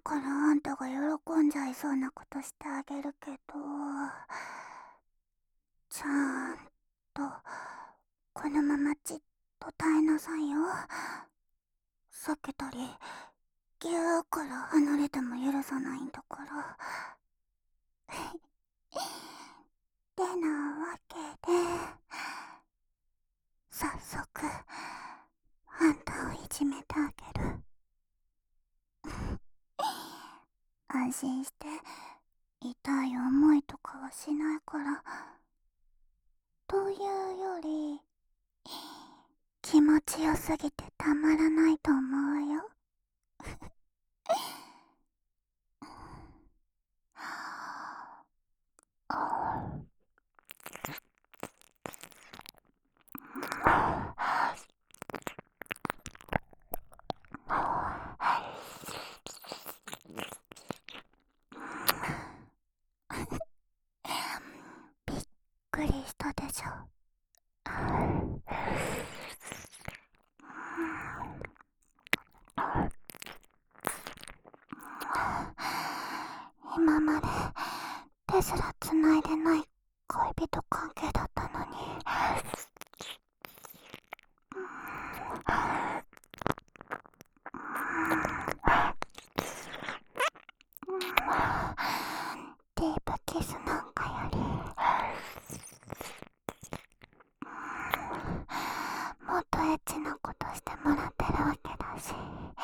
からあんたが喜んじゃいそうなことしてあげるけど、ちゃんとこのままじっと耐えなさいよ。避けたりギューから離れても許さないんだから。てなわけで、早速あんたをいじめてあげる。安心して痛い思いとかはしないから。というより、気持ちよすぎてたまらないと思うよ。びっくりしたでしょ。今まで手すらつないでない恋人関係だったのに。ディープキスなんかよりもっとエッチなことしてもらってるわけだし。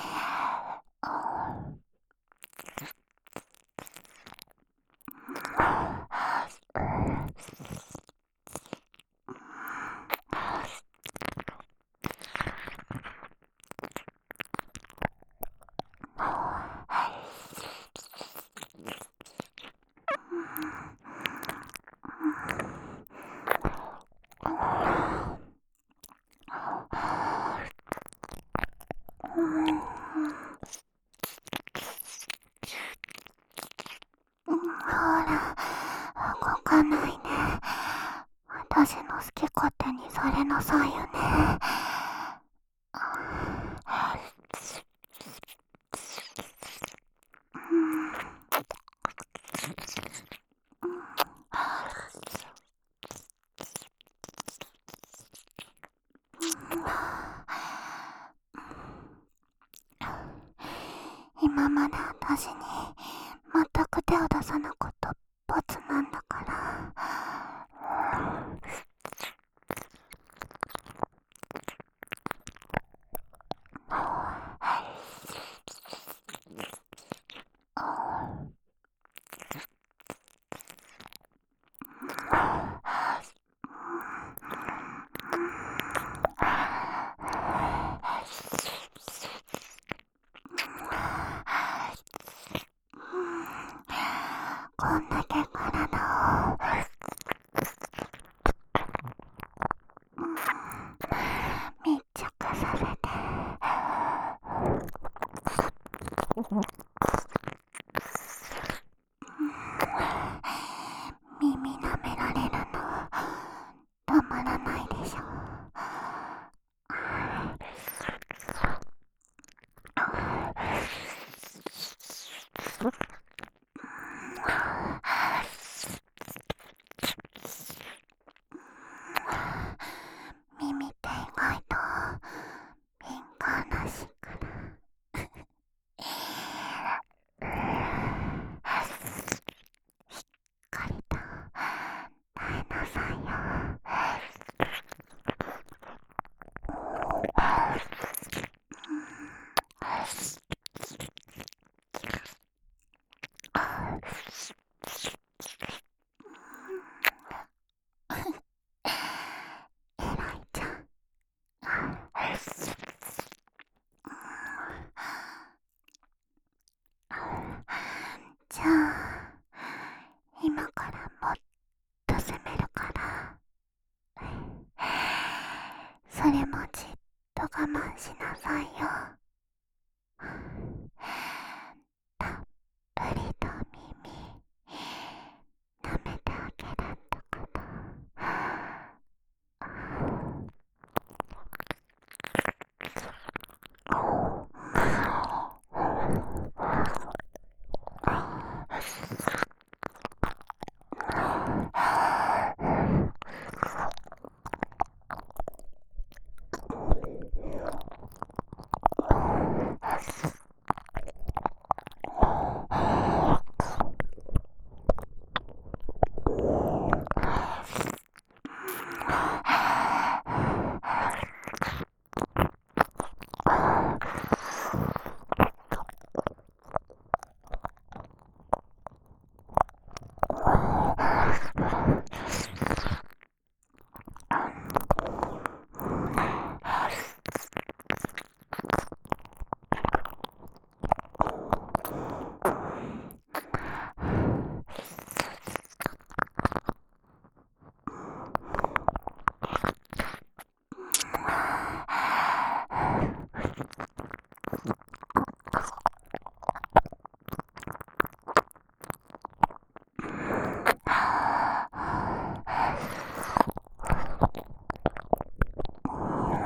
ほら、動かないで。私の好き勝手にされなさいよね。今まで私に全く手を出さなかった罰なんだから。こんだけ体を密着させて耳舐められるのたまらないでしょ。耳って意外と敏感らしいから。しっかりと耐えなさいよ。えらいちゃん。じゃあ今からもっと攻めるから、それもじっと我慢しなさいよ。たっぷりと耳舐めてあげるってこと。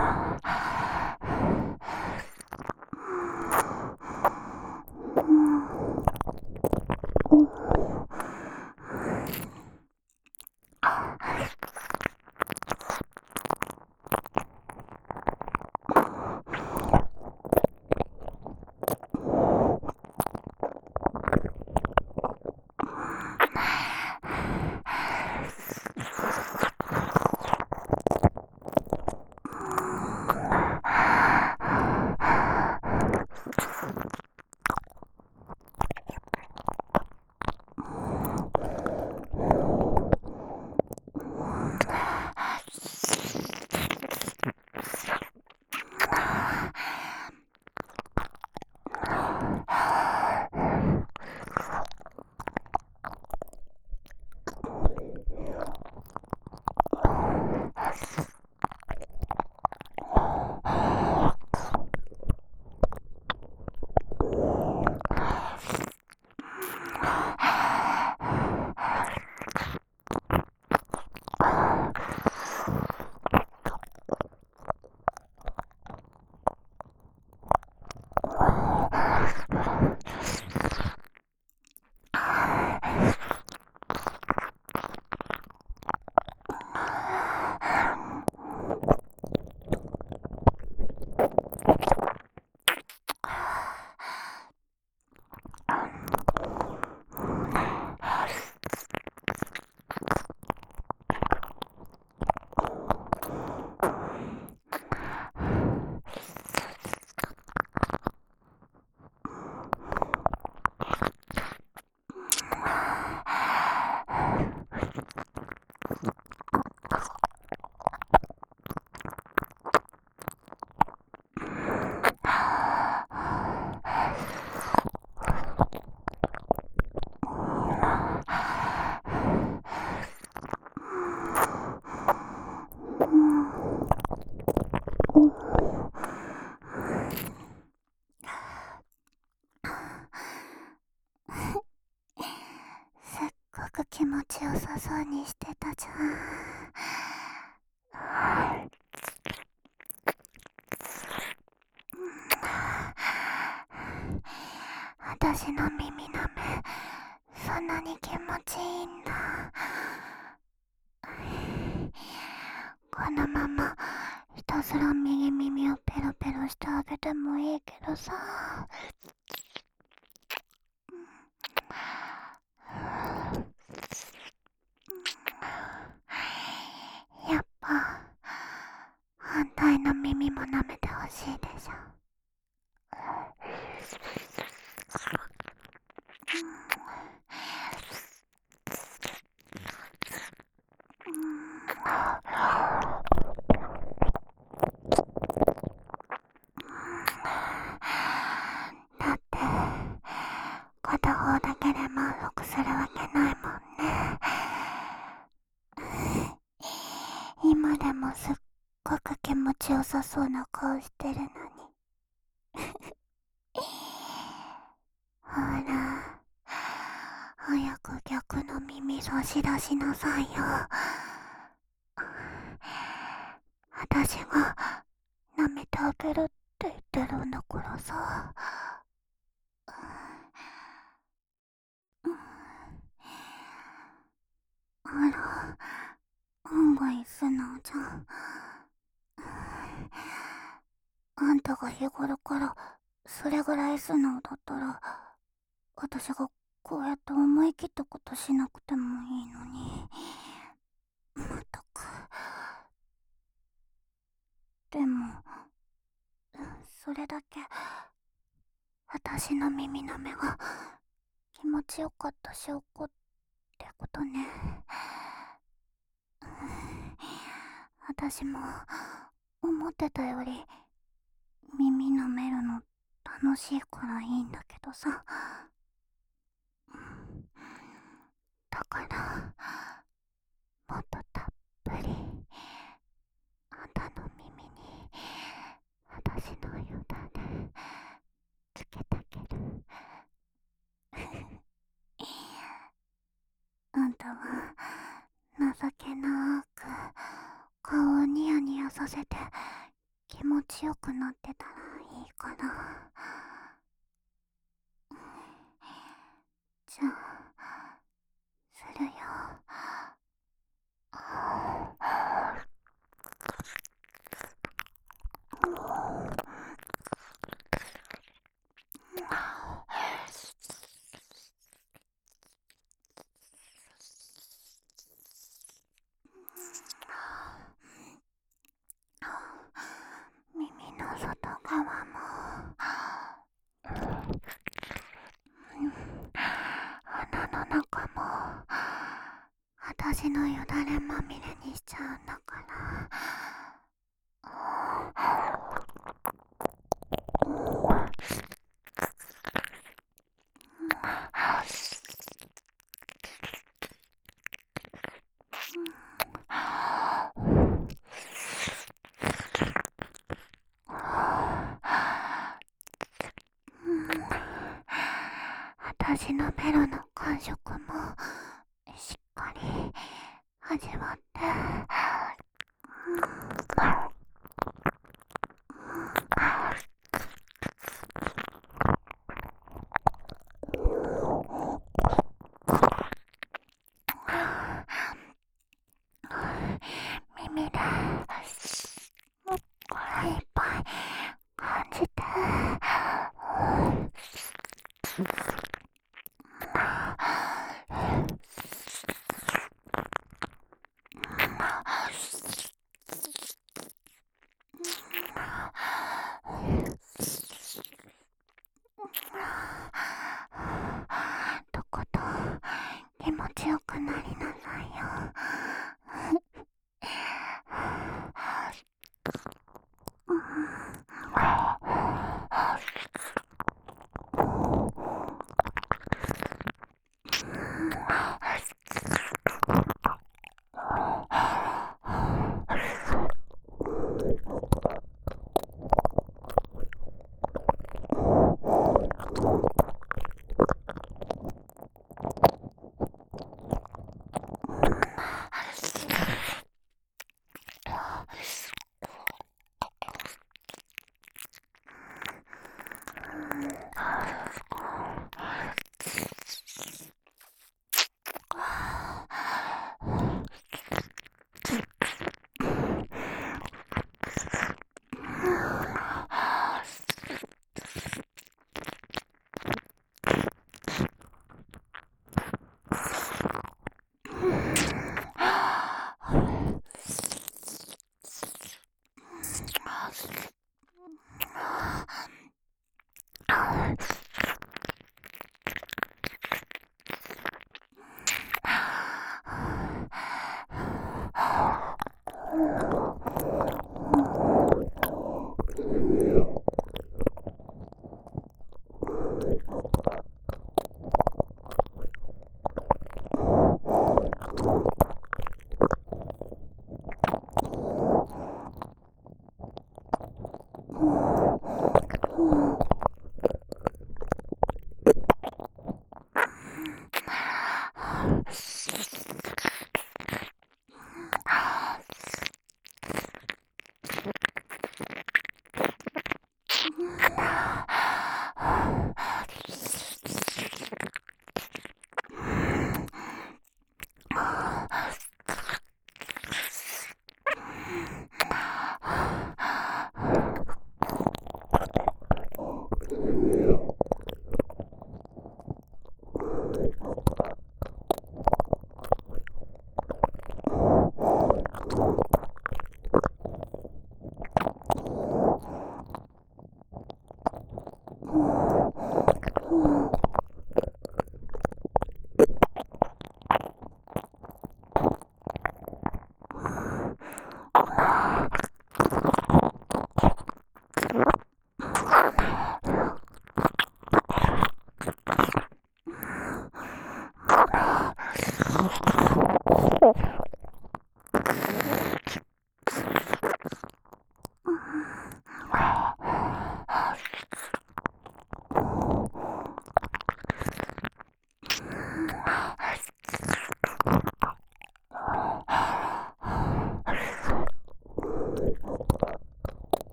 すっごく気持ちよさそうにしてたじゃん。私の耳なめ、そんなに気持ちいいんだ。このままひたすら右耳をペロペロしてあげてもいいけどさ。やっぱ反対の耳も舐めてほしいでしょ。だって片方だけで満足するわけないもんね。今でもすっごく気持ちよさそうな顔してるのに。ほら、早く逆の耳差し出しなさいよ。私が舐めてあげるって言ってるんだからさ。あら、案外素直じゃん。あんたが日頃からそれぐらい素直だったら、私がこうやって思い切ったことしなくてもいいのに。まったく。でも、それだけ私の耳なめが気持ちよかった証拠ってことね。私も思ってたより耳舐めるの楽しいからいいんだけどさ。だからもっとたっぷりあんたの耳に私のよだれつけてあげる。あんたは情けなく顔をニヤニヤさせて気持ちよくなってたらいいかな。じゃあするよ。耳の外側も鼻の中も私のよだれまみれにしちゃうんだから。私のベロの感触もしっかり味わって。耳でいっぱい感じて。とことん気持ちよくなりなさいよ。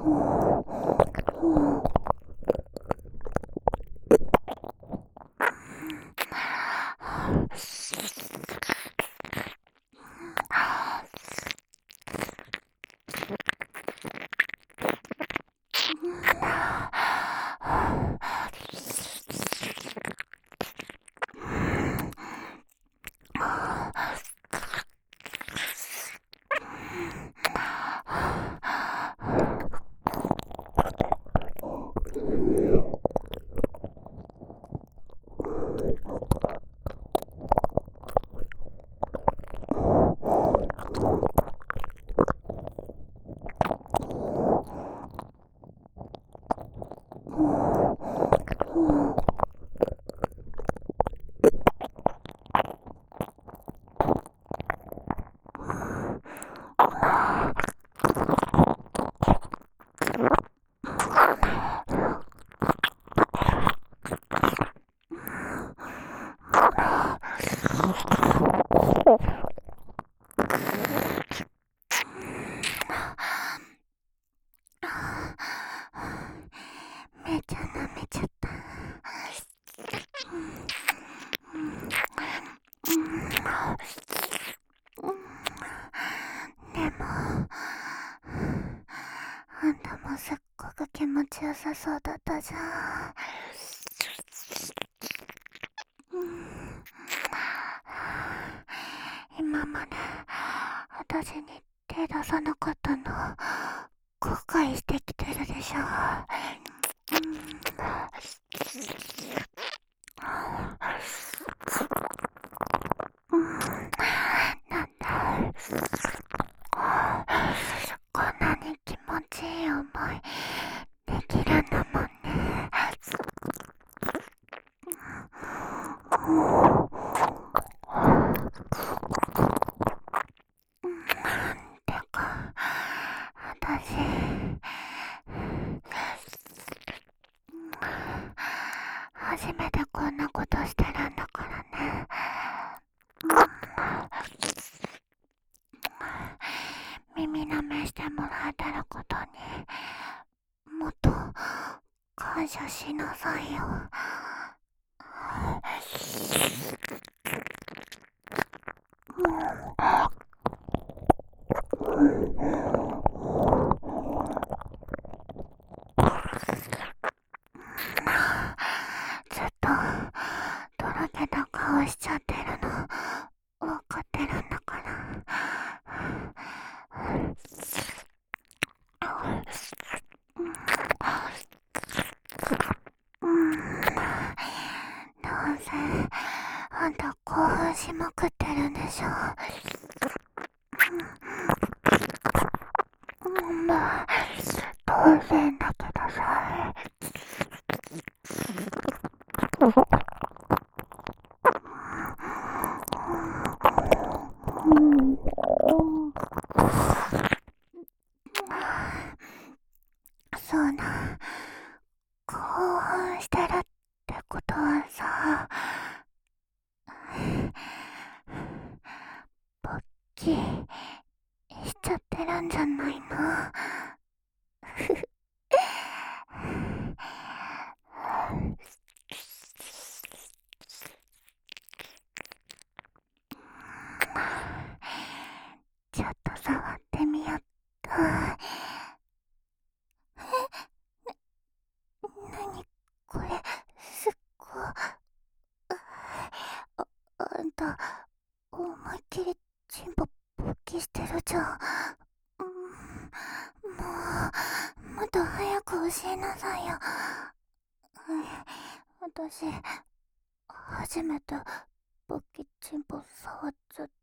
めちゃ舐めちゃった。でもあんたもすっごく気持ちよさそうだったじゃん。今まで私に手出さなかったの後悔してきてるでしょ。なんだ、こんなに気持ちいい思いできるんだもんね。てか私初めてこんなことしてるんだからね。耳舐めしてもらえてることにもっと感謝しなさいよ。ずっととろけた顔しちゃってるのわかってるんだから。どうせあんた興奮しまくってるんでしょ。まあ当然だけどさ。そうな、興奮してるってことはさ、勃起しちゃってるんじゃないの？ちょっと触ってみよっと。なにこれ、すっごあんた思いっきりチンポ勃起してるじゃん。ももっと早く教えなさいよ。私初めて勃起チンポ触っちゃった。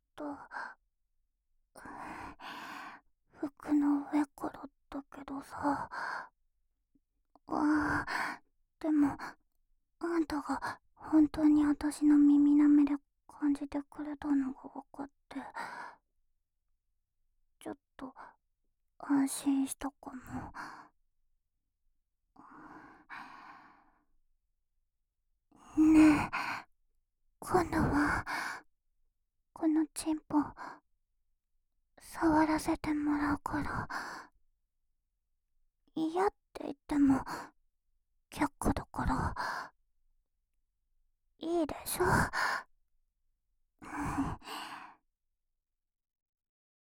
服の上からだけどさ。でもあんたが本当に私の耳なめで感じてくれたのが分かって、ちょっと安心したかも。ねえ、今度はこのチンポ触らせてもらうから嫌って言っても却下だから、いいでしょ。